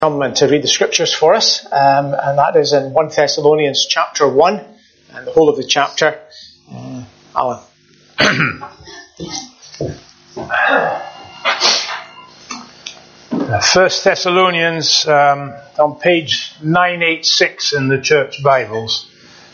Come and to read the scriptures for us, and that is in 1 Thessalonians chapter 1, and the whole of the chapter. Alan. 1 Thessalonians on page 986 in the church Bibles.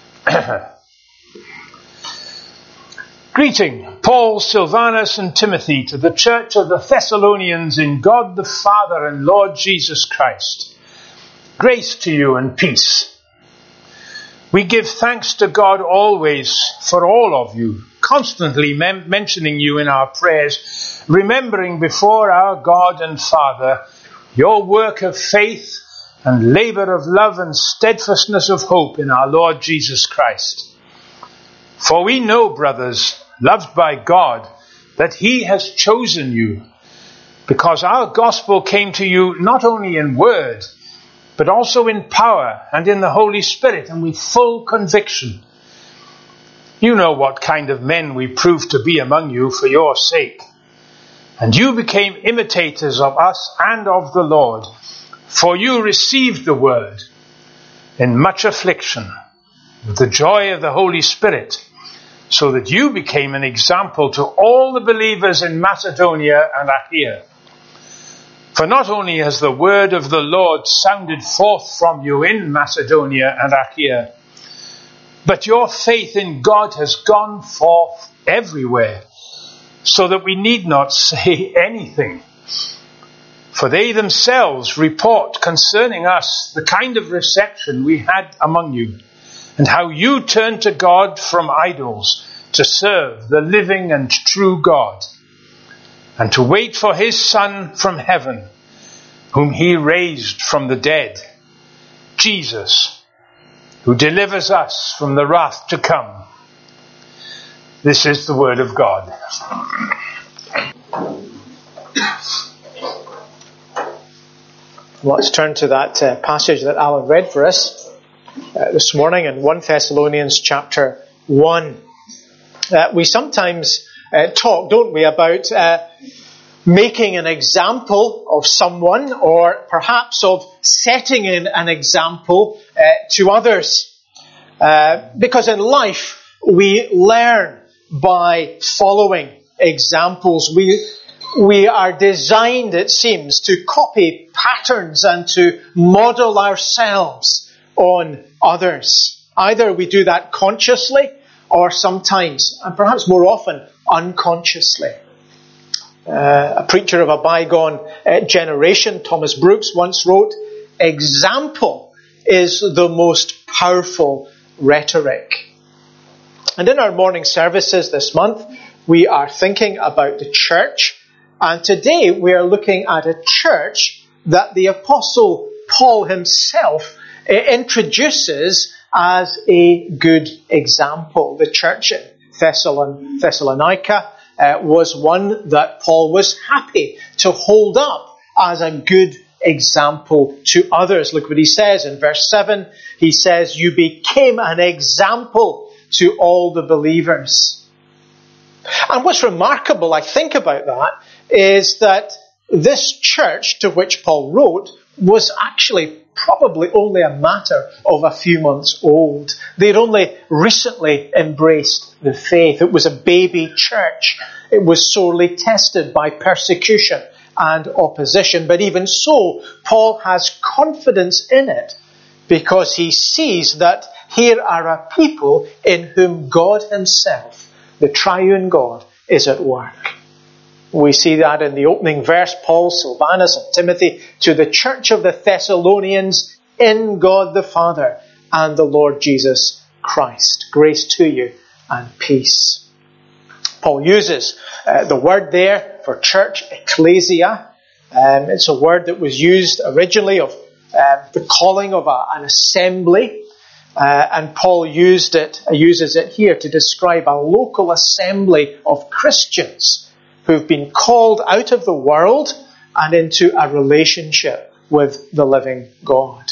Greeting, Paul, Silvanus and Timothy, to the church of the Thessalonians in God the Father and Lord Jesus Christ. Grace to you and peace. We give thanks to God always for all of you, constantly mentioning you in our prayers, remembering before our God and Father your work of faith and labour of love and steadfastness of hope in our Lord Jesus Christ. For we know, brothers, loved by God, that He has chosen you, because our gospel came to you not only in word, but also in power and in the Holy Spirit and with full conviction. You know what kind of men we proved to be among you for your sake. And you became imitators of us and of the Lord, for you received the word in much affliction, with the joy of the Holy Spirit, so that you became an example to all the believers in Macedonia and Achaia. For not only has the word of the Lord sounded forth from you in Macedonia and Achaia, but your faith in God has gone forth everywhere, so that we need not say anything. For they themselves report concerning us the kind of reception we had among you, and how you turned to God from idols to serve the living and true God, and to wait for His Son from heaven, whom He raised from the dead, Jesus, who delivers us from the wrath to come. This is the word of God. Let's turn to that passage that Alan read for us this morning in 1 Thessalonians chapter 1. We sometimes talk, don't we, about making an example of someone, or perhaps of setting an example to others. Because in life we learn by following examples. We are designed, it seems, to copy patterns and to model ourselves on others. Either we do that consciously or sometimes, and perhaps more often, unconsciously. A preacher of a bygone generation, Thomas Brooks, once wrote, "Example is the most powerful rhetoric." And in our morning services this month, we are thinking about the church. And today we are looking at a church that the Apostle Paul himself introduces as a good example. The church in Thessalonica was one that Paul was happy to hold up as a good example to others. Look what he says in verse 7. He says, "You became an example to all the believers." And what's remarkable, I think, about that is that this church to which Paul wrote was actually probably only a matter of a few months old. They'd only recently embraced the faith. It was a baby church. It was sorely tested by persecution and opposition. But even so, Paul has confidence in it because he sees that here are a people in whom God himself, the triune God, is at work. We see that in the opening verse, Paul, Silvanus and Timothy, to the church of the Thessalonians in God the Father and the Lord Jesus Christ. Grace to you and peace. Paul uses the word there for church, ecclesia. It's a word that was used originally of the calling of an assembly. And Paul uses it here to describe a local assembly of Christians who've been called out of the world and into a relationship with the living God.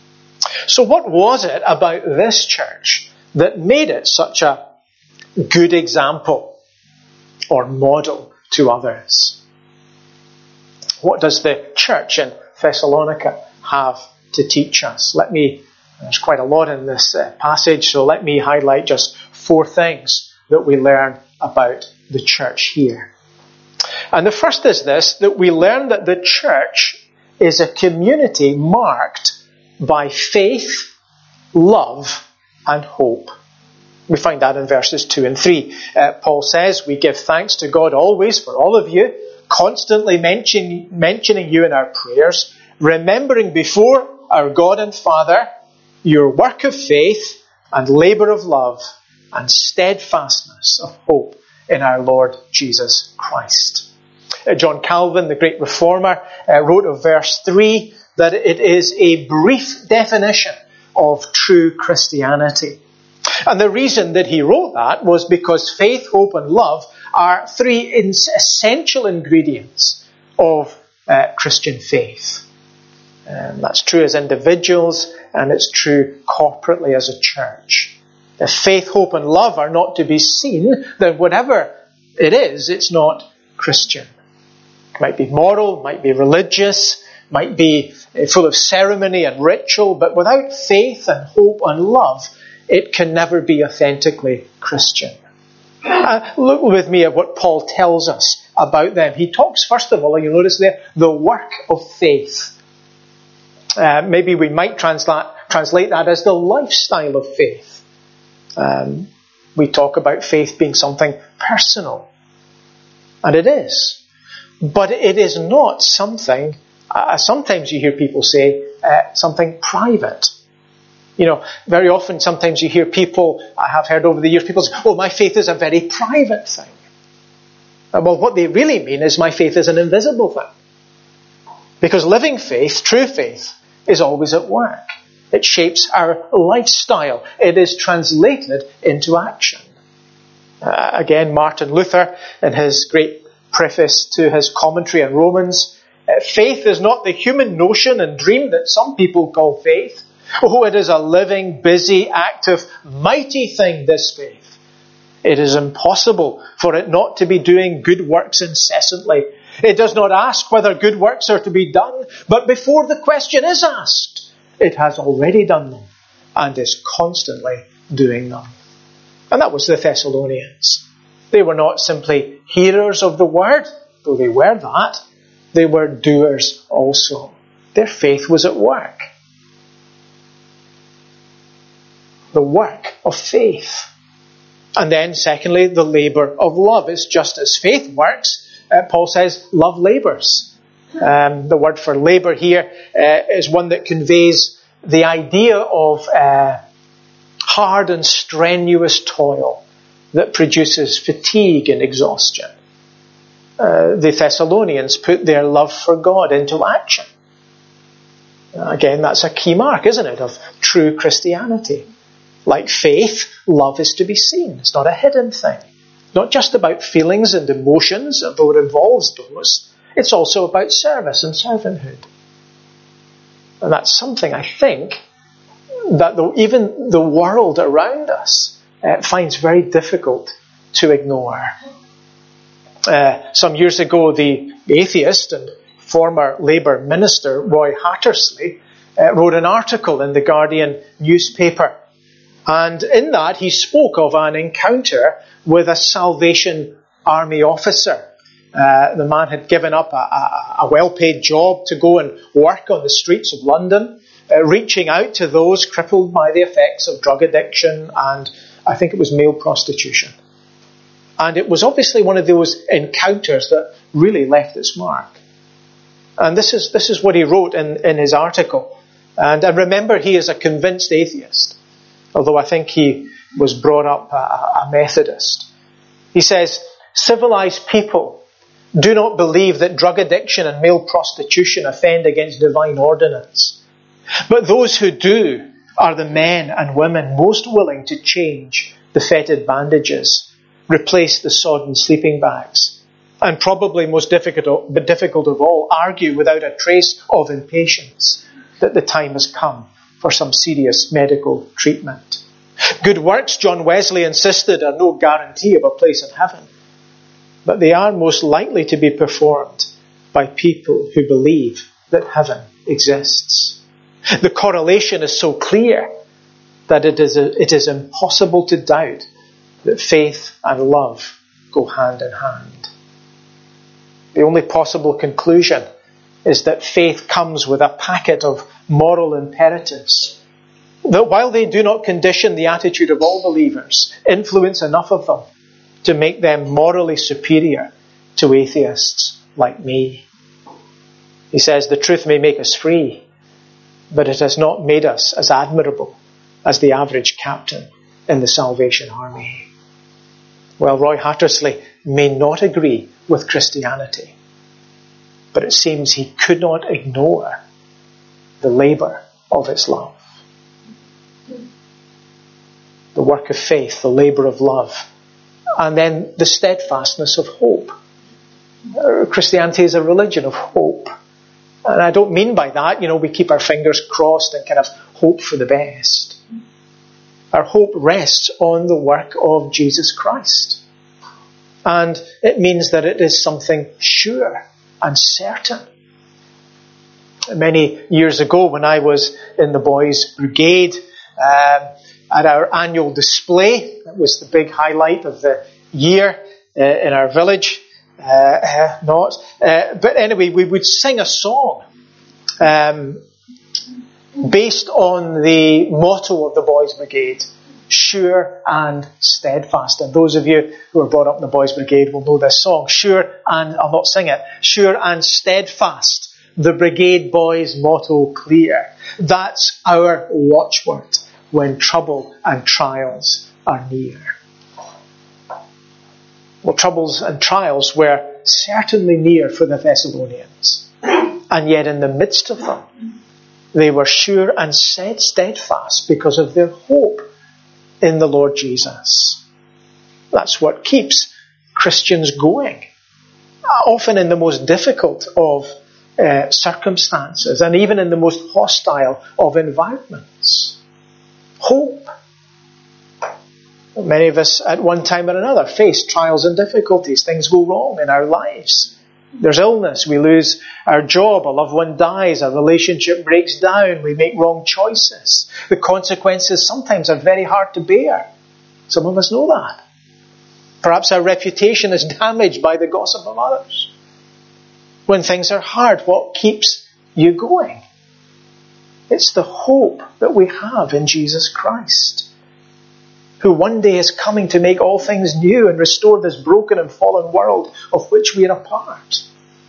So what was it about this church that made it such a good example or model to others? What does the church in Thessalonica have to teach us. There's quite a lot in this passage, so let me highlight just 4 things that we learn about the church here. And the first is this, that we learn that the church is a community marked by faith, love, and hope. We find that in verses 2 and 3. Paul says, we give thanks to God always for all of you, constantly mentioning you in our prayers, remembering before our God and Father your work of faith and labour of love and steadfastness of hope in our Lord Jesus Christ. John Calvin, the great reformer, wrote of verse 3 that it is a brief definition of true Christianity. And the reason that he wrote that was because faith, hope and love are 3 essential ingredients of Christian faith. That's true as individuals, and it's true corporately as a church. If faith, hope and love are not to be seen, then whatever it is, it's not Christian. It might be moral, might be religious, might be full of ceremony and ritual, but without faith and hope and love, it can never be authentically Christian. Look with me at what Paul tells us about them. He talks, first of all, you'll notice there, the work of faith. Maybe we might translate that as the lifestyle of faith. We talk about faith being something personal. And it is. But it is not something, sometimes you hear people say, something private. Very often, sometimes you hear people, I have heard over the years, people say, my faith is a very private thing. Well, what they really mean is my faith is an invisible thing. Because living faith, true faith, is always at work. It shapes our lifestyle. It is translated into action. Again, Martin Luther, in his great preface to his commentary on Romans, faith is not the human notion and dream that some people call faith. It is a living, busy, active, mighty thing, this faith. It is impossible for it not to be doing good works incessantly. It does not ask whether good works are to be done, but before the question is asked, it has already done them and is constantly doing them. And that was the Thessalonians. They were not simply hearers of the word, though they were that. They were doers also. Their faith was at work. The work of faith. And then, secondly, the labour of love. It's just as faith works, Paul says, love labours. The word for labour here is one that conveys the idea of hard and strenuous toil that produces fatigue and exhaustion. The Thessalonians put their love for God into action. Again, that's a key mark, isn't it, of true Christianity. Like faith, love is to be seen. It's not a hidden thing. Not just about feelings and emotions, although it involves those. It's also about service and servanthood. And that's something, I think, that even the world around us finds very difficult to ignore. Some years ago, the atheist and former Labour minister, Roy Hattersley, wrote an article in the Guardian newspaper. And in that, he spoke of an encounter with a Salvation Army officer. The man had given up a well-paid job to go and work on the streets of London, reaching out to those crippled by the effects of drug addiction and, I think it was, male prostitution. And it was obviously one of those encounters that really left its mark. And this is what he wrote in his article. And I remember he is a convinced atheist, although I think he was brought up a Methodist. He says, civilized people do not believe that drug addiction and male prostitution offend against divine ordinance. But those who do are the men and women most willing to change the fetid bandages, replace the sodden sleeping bags, and probably most difficult of all, argue without a trace of impatience that the time has come for some serious medical treatment. Good works, John Wesley insisted, are no guarantee of a place in heaven, but they are most likely to be performed by people who believe that heaven exists. The correlation is so clear that it is impossible to doubt that faith and love go hand in hand. The only possible conclusion is that faith comes with a packet of moral imperatives that, while they do not condition the attitude of all believers, influence enough of them to make them morally superior to atheists like me. He says the truth may make us free, but it has not made us as admirable as the average captain in the Salvation Army. Well, Roy Hattersley may not agree with Christianity, but it seems he could not ignore the labour of its love. The work of faith, the labour of love, and then the steadfastness of hope. Christianity is a religion of hope. And I don't mean by that, we keep our fingers crossed and kind of hope for the best. Our hope rests on the work of Jesus Christ. And it means that it is something sure and certain. Many years ago, when I was in the Boys' Brigade, at our annual display, that was the big highlight of the year in our village. But anyway, we would sing a song based on the motto of the Boys' Brigade, sure and steadfast. And those of you who were brought up in the Boys' Brigade will know this song. Sure and, I'll not sing it, sure and steadfast, the Brigade Boys' motto clear. That's our watchword when trouble and trials are near. Well, troubles and trials were certainly near for the Thessalonians. And yet in the midst of them, they were sure and steadfast because of their hope in the Lord Jesus. That's what keeps Christians going, often in the most difficult of circumstances and even in the most hostile of environments. Hope. Many of us at one time or another face trials and difficulties. Things go wrong in our lives. There's illness, we lose our job, a loved one dies, a relationship breaks down, we make wrong choices. The consequences sometimes are very hard to bear. Some of us know that. Perhaps our reputation is damaged by the gossip of others. When things are hard, what keeps you going? It's the hope that we have in Jesus Christ, who one day is coming to make all things new and restore this broken and fallen world of which we are a part.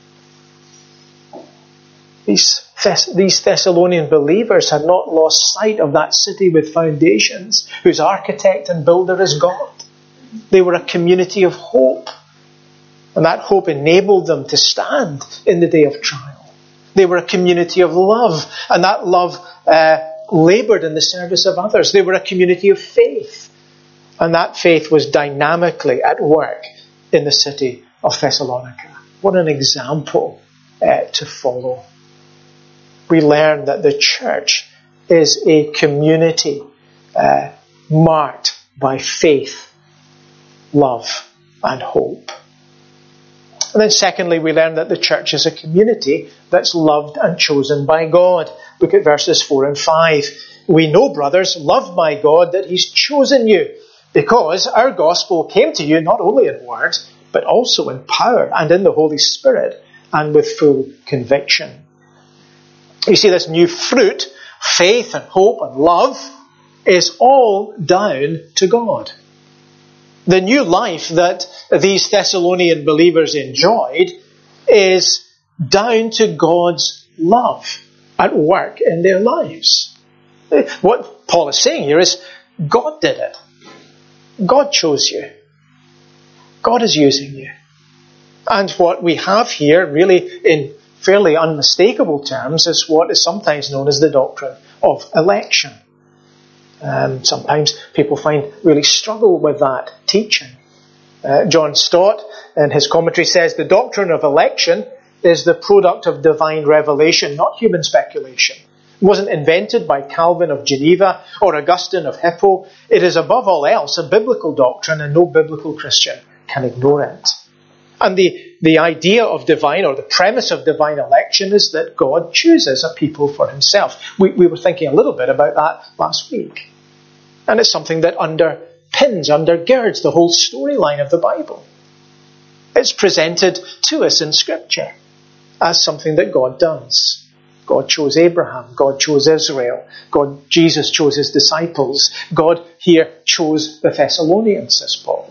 These Thessalonian believers had not lost sight of that city with foundations, whose architect and builder is God. They were a community of hope, and that hope enabled them to stand in the day of trial. They were a community of love, and that love laboured in the service of others. They were a community of faith, and that faith was dynamically at work in the city of Thessalonica. What an example to follow. We learn that the church is a community marked by faith, love, and hope. And then secondly, we learn that the church is a community that's loved and chosen by God. Look at verses 4 and 5. We know, brothers, loved by God, that He's chosen you, because our gospel came to you not only in word, but also in power and in the Holy Spirit and with full conviction. You see, this new fruit, faith and hope and love, is all down to God. The new life that these Thessalonian believers enjoyed is down to God's love at work in their lives. What Paul is saying here is God did it. God chose you. God is using you. And what we have here, really in fairly unmistakable terms, is what is sometimes known as the doctrine of election. Sometimes people really struggle with that teaching. John Stott, in his commentary, says the doctrine of election is the product of divine revelation, not human speculation. It wasn't invented by Calvin of Geneva or Augustine of Hippo. It is above all else a biblical doctrine, and no biblical Christian can ignore it. And the idea of divine, or the premise of divine election, is that God chooses a people for himself. We were thinking a little bit about that last week. And it's something that undergirds the whole storyline of the Bible. It's presented to us in Scripture as something that God does. God chose Abraham. God chose Israel. Jesus chose his disciples. God here chose the Thessalonians, says Paul.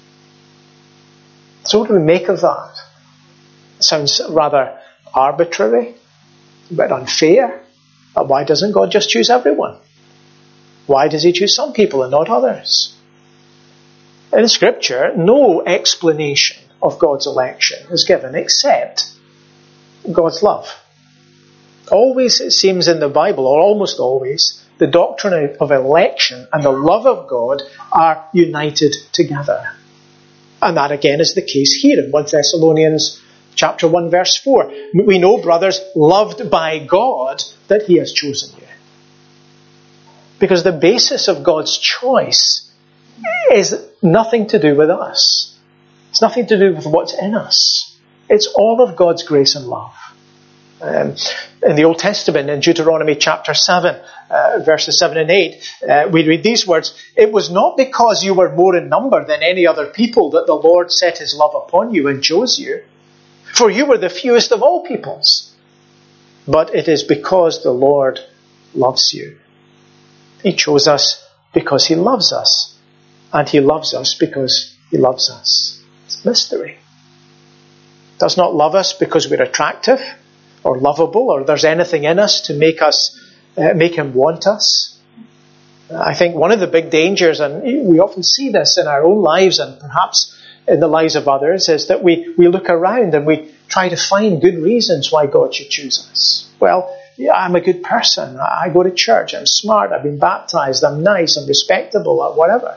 So what do we make of that? It sounds rather arbitrary, a bit unfair. Why doesn't God just choose everyone? Why does he choose some people and not others? In Scripture, no explanation of God's election is given except God's love. Always, it seems in the Bible, or almost always, the doctrine of election and the love of God are united together. And that again is the case here in 1 Thessalonians chapter 1 verse 4. We know, brothers, loved by God, that he has chosen you. Because the basis of God's choice is nothing to do with us. It's nothing to do with what's in us. It's all of God's grace and love. In the Old Testament, in Deuteronomy chapter 7, verses 7 and 8, we read these words, "It was not because you were more in number than any other people that the Lord set his love upon you and chose you. For you were the fewest of all peoples. But it is because the Lord loves you. He chose us because he loves us. And he loves us because he loves us." It's a mystery. He does not love us because we're attractive or lovable, or there's anything in us to make him want us. I think one of the big dangers, and we often see this in our own lives and perhaps in the lives of others, is that we look around and we try to find good reasons why God should choose us. Well, yeah, I'm a good person. I go to church. I'm smart. I've been baptized. I'm nice. I'm respectable, or whatever.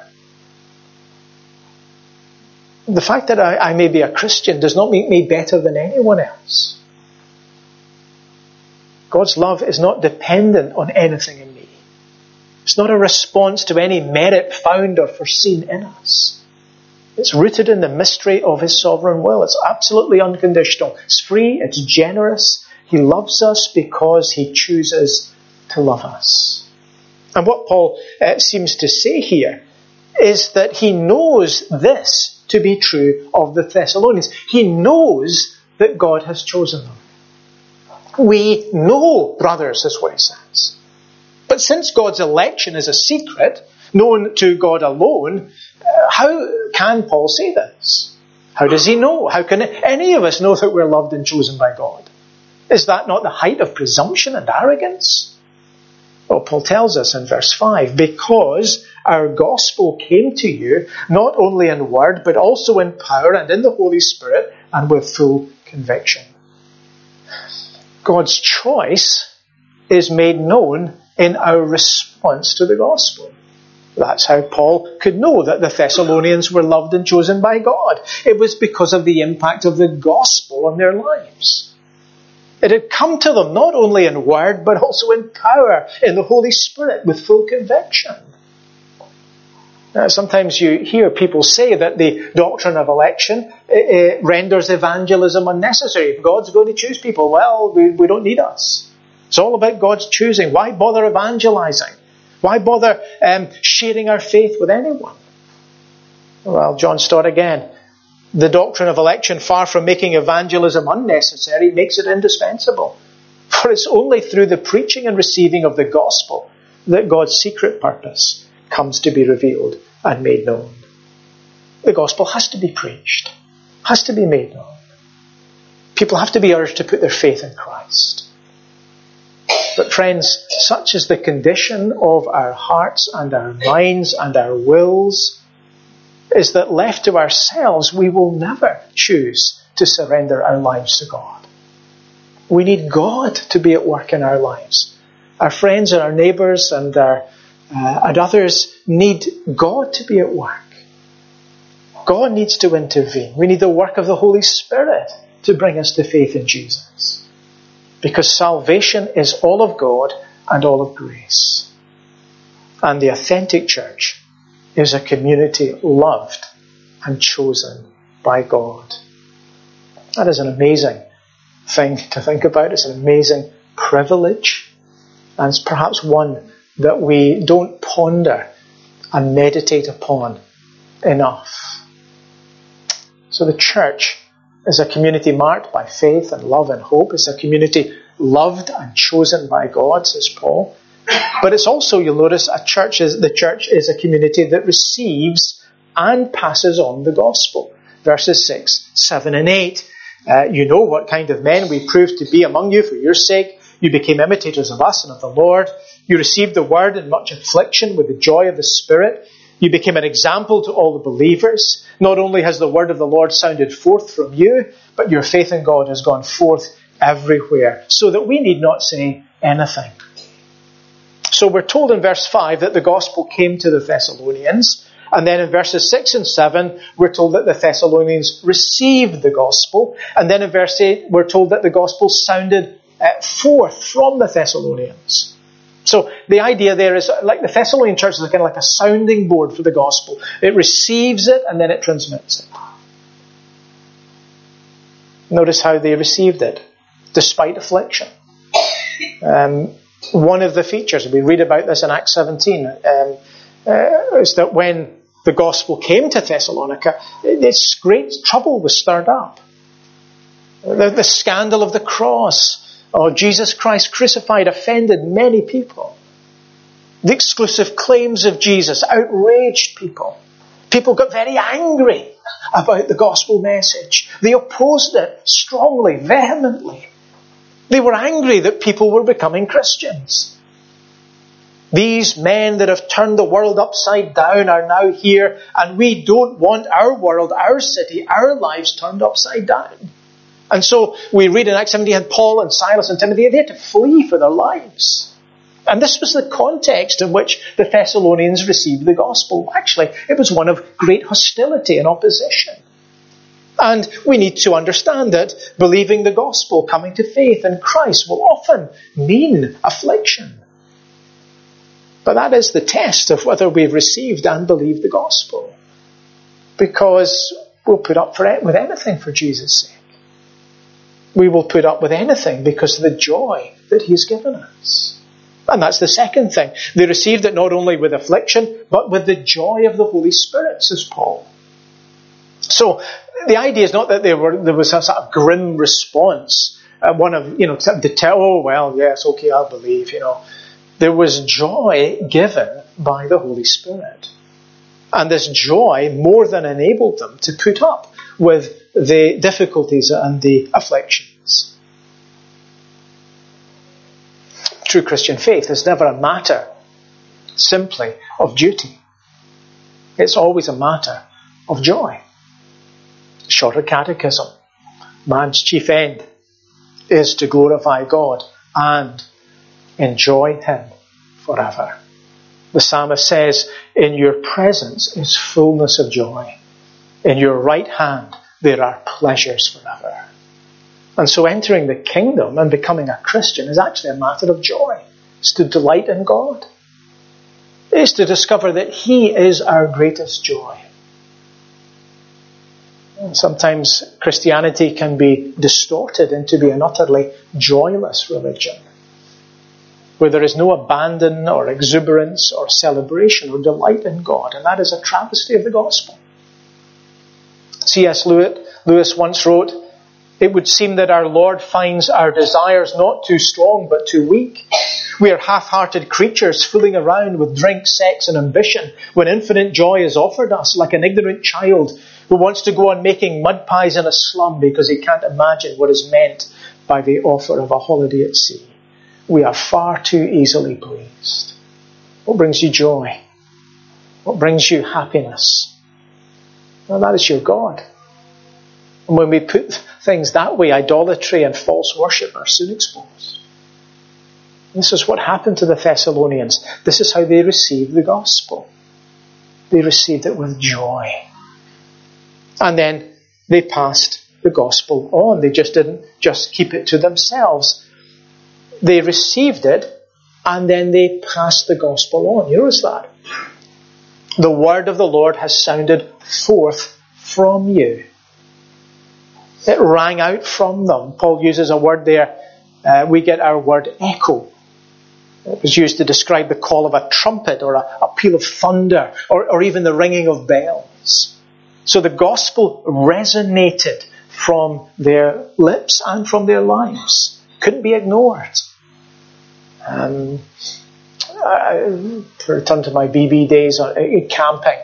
The fact that I may be a Christian does not make me better than anyone else. God's love is not dependent on anything in me. It's not a response to any merit found or foreseen in us. It's rooted in the mystery of his sovereign will. It's absolutely unconditional. It's free. It's generous. He loves us because he chooses to love us. And what Paul seems to say here is that he knows this to be true of the Thessalonians. He knows that God has chosen them. We know, brothers, is what he says. But since God's election is a secret, known to God alone, how can Paul say this? How does he know? How can any of us know that we're loved and chosen by God? Is that not the height of presumption and arrogance? Well, Paul tells us in verse 5, "Because our gospel came to you, not only in word, but also in power and in the Holy Spirit, and with full conviction." God's choice is made known in our response to the gospel. That's how Paul could know that the Thessalonians were loved and chosen by God. It was because of the impact of the gospel on their lives. It had come to them not only in word, but also in power, in the Holy Spirit, with full conviction. Now, sometimes you hear people say that the doctrine of election renders evangelism unnecessary. If God's going to choose people, well, we don't need us. It's all about God's choosing. Why bother evangelizing? Why bother sharing our faith with anyone? Well, John Stott again. The doctrine of election, far from making evangelism unnecessary, makes it indispensable. For it's only through the preaching and receiving of the gospel that God's secret purpose comes to be revealed and made known. The gospel has to be preached, has to be made known. People have to be urged to put their faith in Christ. But friends, such is the condition of our hearts and our minds and our wills, is that left to ourselves, we will never choose to surrender our lives to God. We need God to be at work in our lives. Our friends and our neighbours and others need God to be at work. God needs to intervene. We need the work of the Holy Spirit to bring us to faith in Jesus. Because salvation is all of God and all of grace. And the authentic church is a community loved and chosen by God. That is an amazing thing to think about. It's an amazing privilege. And it's perhaps one that we don't ponder and meditate upon enough. So the church is a community marked by faith and love and hope. It's a community loved and chosen by God, says Paul. But it's also, you'll notice, the church is a community that receives and passes on the gospel. Verses 6, 7 and 8. You know what kind of men we proved to be among you for your sake. You became imitators of us and of the Lord. You received the word in much affliction with the joy of the Spirit. You became an example to all the believers. Not only has the word of the Lord sounded forth from you, but your faith in God has gone forth everywhere, so that we need not say anything. So we're told in verse 5 that the gospel came to the Thessalonians. And then in verses 6 and 7, we're told that the Thessalonians received the gospel. And then in verse 8, we're told that the gospel sounded forth from the Thessalonians. So the idea there is, like the Thessalonian church is kind of like a sounding board for the gospel. It receives it and then it transmits it. Notice how they received it, despite affliction. One of the features, we read about this in Acts 17, is that when the gospel came to Thessalonica, this great trouble was stirred up. The scandal of the cross, Jesus Christ crucified, offended many people. The exclusive claims of Jesus outraged people. People got very angry about the gospel message. They opposed it strongly, vehemently. They were angry that people were becoming Christians. These men that have turned the world upside down are now here, and we don't want our world, our city, our lives turned upside down. And so we read in Acts 17, and Paul and Silas and Timothy, they had to flee for their lives. And this was the context in which the Thessalonians received the gospel. Actually, it was one of great hostility and opposition. And we need to understand that believing the gospel, coming to faith in Christ, will often mean affliction. But that is the test of whether we've received and believed the gospel. Because we'll put up with anything for Jesus' sake. We will put up with anything because of the joy that He's given us. And that's the second thing. They received it not only with affliction, but with the joy of the Holy Spirit, says Paul. So the idea is not that there was a sort of grim response. One of, to tell, oh, well, yes, okay, I'll believe, There was joy given by the Holy Spirit. And this joy more than enabled them to put up with the difficulties and the afflictions. True Christian faith is never a matter simply of duty. It's always a matter of joy. Shorter catechism. Man's chief end is to glorify God and enjoy Him forever. The psalmist says, in your presence is fullness of joy. In your right hand there are pleasures forever. And so entering the kingdom and becoming a Christian is actually a matter of joy. It's to delight in God. It's to discover that He is our greatest joy. And sometimes Christianity can be distorted into being an utterly joyless religion, where there is no abandon or exuberance or celebration or delight in God. And that is a travesty of the gospel. C.S. Lewis once wrote, it would seem that our Lord finds our desires not too strong but too weak. We are half-hearted creatures fooling around with drink, sex and ambition when infinite joy is offered us, like an ignorant child who wants to go on making mud pies in a slum because he can't imagine what is meant by the offer of a holiday at sea. We are far too easily pleased. What brings you joy? What brings you happiness? Well, that is your God. And when we put things that way, idolatry and false worship are soon exposed. This is what happened to the Thessalonians. This is how they received the gospel. They received it with joy. And then they passed the gospel on. They just didn't just keep it to themselves. They received it and then they passed the gospel on. You notice that? The word of the Lord has sounded forth from you. It rang out from them. Paul uses a word there. We get our word echo. It was used to describe the call of a trumpet or a peal of thunder or even the ringing of bells. So the gospel resonated from their lips and from their lives. Couldn't be ignored. I return to my BB days in camping.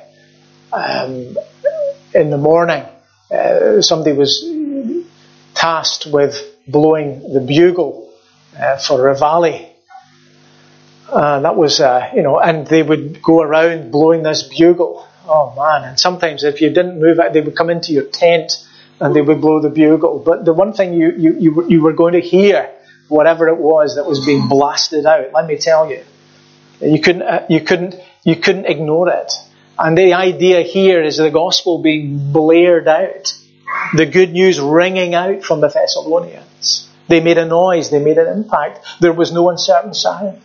In the morning, somebody was tasked with blowing the bugle for Reveille. That was, and they would go around blowing this bugle. Oh man, and sometimes if you didn't move out, they would come into your tent and they would blow the bugle. But the one thing you were going to hear, whatever it was that was being blasted out, let me tell you, you couldn't ignore it. And the idea here is the gospel being blared out, the good news ringing out from the Thessalonians. They made a noise, they made an impact. There was no uncertain sound.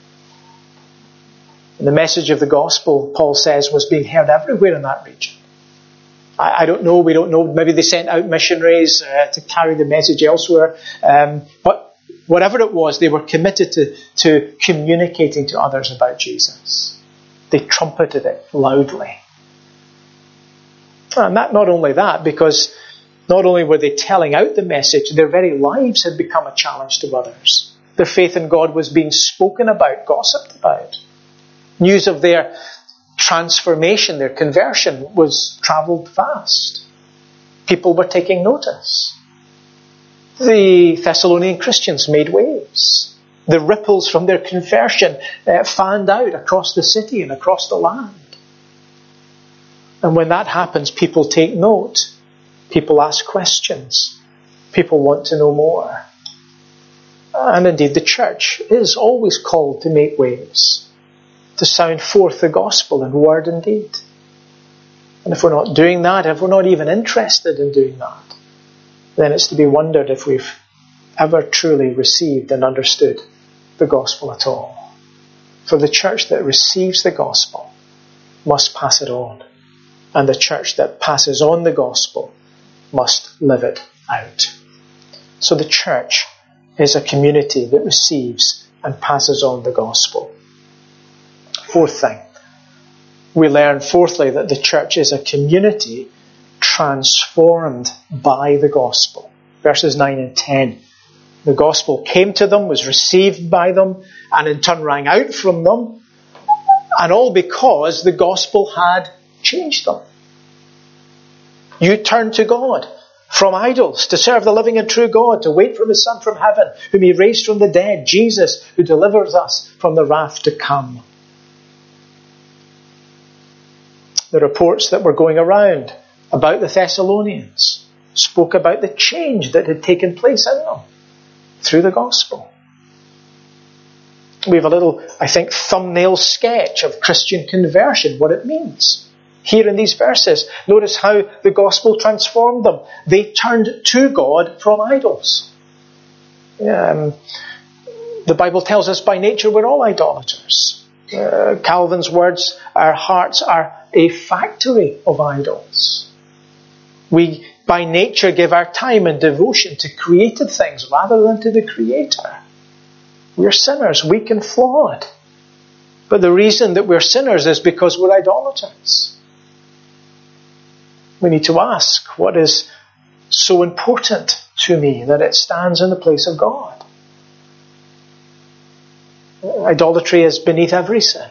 And the message of the gospel, Paul says, was being heard everywhere in that region. I don't know, we don't know. Maybe they sent out missionaries to carry the message elsewhere. But whatever it was, they were committed to communicating to others about Jesus. They trumpeted it loudly. And not only that, because not only were they telling out the message, their very lives had become a challenge to others. Their faith in God was being spoken about, gossiped about. News of their transformation, their conversion, was travelled fast. People were taking notice. The Thessalonian Christians made waves. The ripples from their conversion fanned out across the city and across the land. And when that happens, people take note. People ask questions. People want to know more. And indeed, the church is always called to make waves, to sound forth the gospel in word and deed. And if we're not doing that, if we're not even interested in doing that, then it's to be wondered if we've ever truly received and understood the gospel at all. For the church that receives the gospel must pass it on. And the church that passes on the gospel must live it out. So the church is a community that receives and passes on the gospel. Fourth thing, we learn fourthly that the church is a community transformed by the gospel. Verses 9 and 10. The gospel came to them, was received by them, and in turn rang out from them, and all because the gospel had changed them. You turned to God from idols to serve the living and true God, to wait for His Son from heaven, whom He raised from the dead, Jesus, who delivers us from the wrath to come. The reports that were going around about the Thessalonians spoke about the change that had taken place in them through the gospel. We have a little, I think, thumbnail sketch of Christian conversion, what it means. Here in these verses, notice how the gospel transformed them. They turned to God from idols. The Bible tells us by nature we're all idolaters. Calvin's words, our hearts are a factory of idols. We, by nature, give our time and devotion to created things rather than to the Creator. We're sinners, weak and flawed. But the reason that we're sinners is because we're idolaters. We need to ask, what is so important to me that it stands in the place of God? Idolatry is beneath every sin.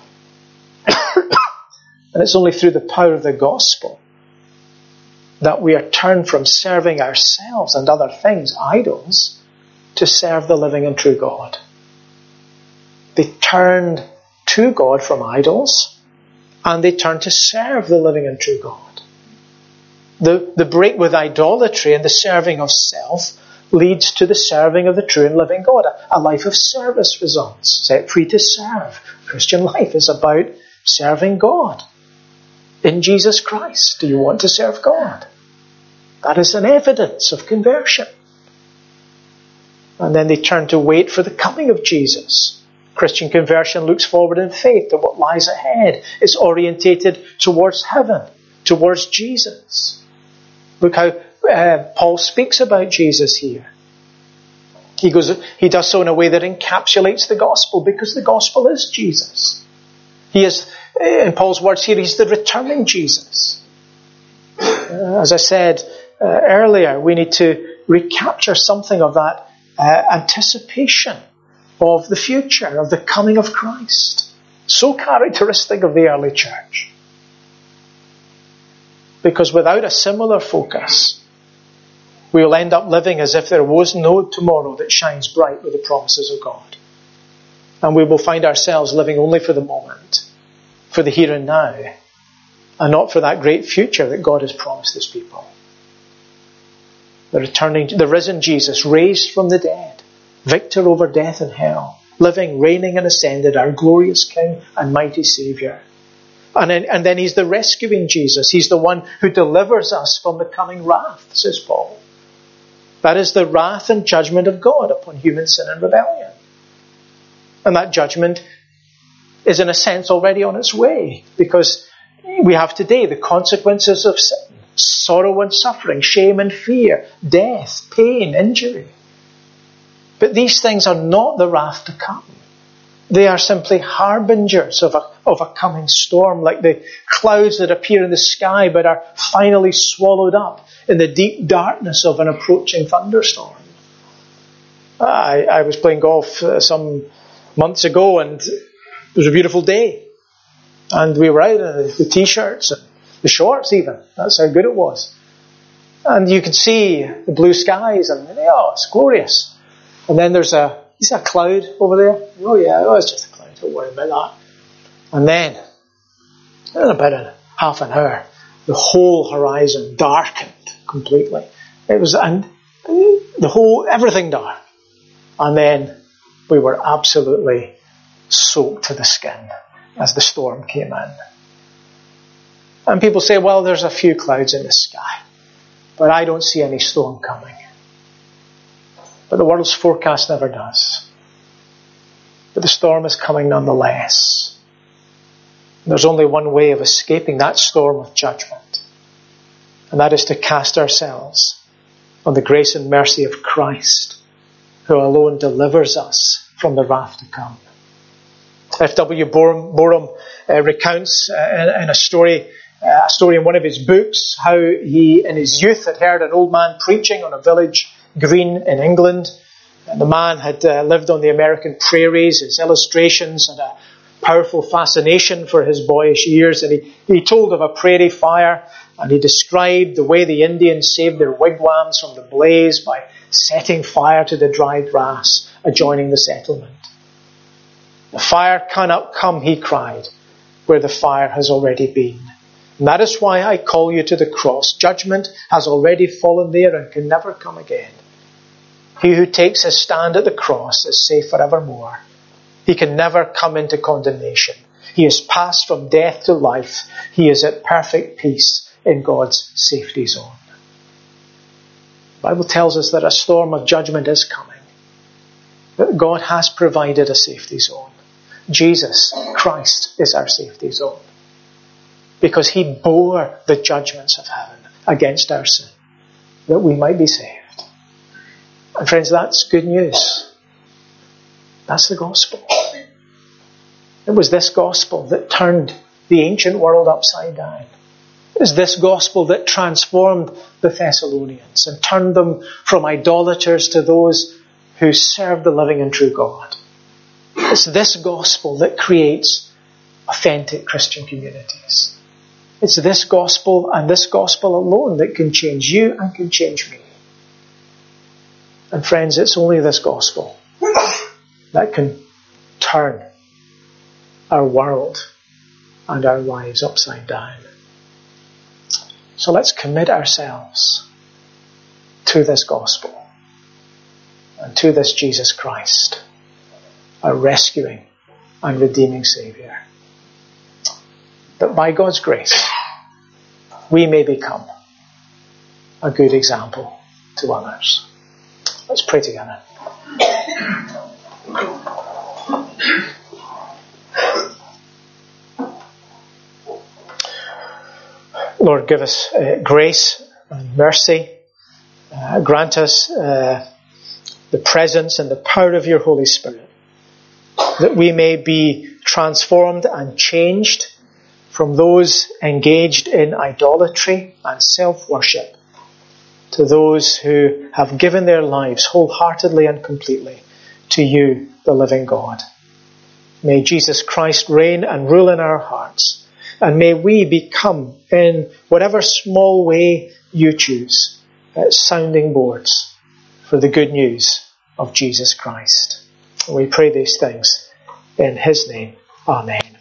And it's only through the power of the gospel that we are turned from serving ourselves and other things, idols, to serve the living and true God. They turned to God from idols, and they turned to serve the living and true God. The break with idolatry and the serving of self leads to the serving of the true and living God. A life of service results. Set free to serve. Christian life is about serving God in Jesus Christ. Do you want to serve God? That is an evidence of conversion. And then they turn to wait for the coming of Jesus. Christian conversion looks forward in faith to what lies ahead. It's orientated towards heaven, towards Jesus. Look how Paul speaks about Jesus here. He does so in a way that encapsulates the gospel, because the gospel is Jesus. He is, in Paul's words here, he's the returning Jesus. As I said earlier, we need to recapture something of that anticipation of the future, of the coming of Christ. So characteristic of the early church. Because without a similar focus, we will end up living as if there was no tomorrow that shines bright with the promises of God. And we will find ourselves living only for the moment, for the here and now, and not for that great future that God has promised His people. The risen Jesus, raised from the dead, victor over death and hell, living, reigning and ascended, our glorious King and mighty Saviour. And then He's the rescuing Jesus. He's the one who delivers us from the coming wrath, says Paul. That is the wrath and judgment of God upon human sin and rebellion. And that judgment is in a sense already on its way, because we have today the consequences of sin, sorrow and suffering, shame and fear, death, pain, injury. But these things are not the wrath to come. They are simply harbingers of a coming storm, like the clouds that appear in the sky but are finally swallowed up in the deep darkness of an approaching thunderstorm. I was playing golf some months ago, and it was a beautiful day. And we were out in the t-shirts and the shorts even. That's how good it was. And you could see the blue skies, and it's glorious. And then there's a cloud over there. Oh yeah, it's just a cloud. Don't worry about that. And then, in about half an hour, the whole horizon darkened completely. Everything dark. And then we were absolutely soaked to the skin as the storm came in. And people say, well, there's a few clouds in the sky, but I don't see any storm coming. But the world's forecast never does. But the storm is coming nonetheless. And there's only one way of escaping that storm of judgment, and that is to cast ourselves on the grace and mercy of Christ, who alone delivers us from the wrath to come. F.W. Borum recounts in a story in one of his books how he, in his youth, had heard an old man preaching on a village green in England. And the man had lived on the American prairies. His illustrations had a powerful fascination for his boyish years. And he told of a prairie fire, and he described the way the Indians saved their wigwams from the blaze by setting fire to the dry grass adjoining the settlement. The fire cannot come, he cried, where the fire has already been. And that is why I call you to the cross. Judgment has already fallen there and can never come again. He who takes his stand at the cross is safe forevermore. He can never come into condemnation. He has passed from death to life. He is at perfect peace in God's safety zone. The Bible tells us that a storm of judgment is coming. That God has provided a safety zone. Jesus Christ is our safety zone, because He bore the judgments of heaven against our sin, that we might be saved. And friends, that's good news. That's the gospel. It was this gospel that turned the ancient world upside down. It was this gospel that transformed the Thessalonians and turned them from idolaters to those who serve the living and true God. It's this gospel that creates authentic Christian communities. It's this gospel and this gospel alone that can change you and can change me. And friends, it's only this gospel that can turn our world and our lives upside down. So let's commit ourselves to this gospel and to this Jesus Christ, our rescuing and redeeming Saviour, that by God's grace we may become a good example to others. Let's pray together. Lord, give us grace and mercy Grant us the presence and the power of your Holy Spirit, that we may be transformed and changed from those engaged in idolatry and self-worship to those who have given their lives wholeheartedly and completely to you, the living God. May Jesus Christ reign and rule in our hearts, and may we become, in whatever small way you choose, sounding boards for the good news of Jesus Christ. We pray these things in his name. Amen.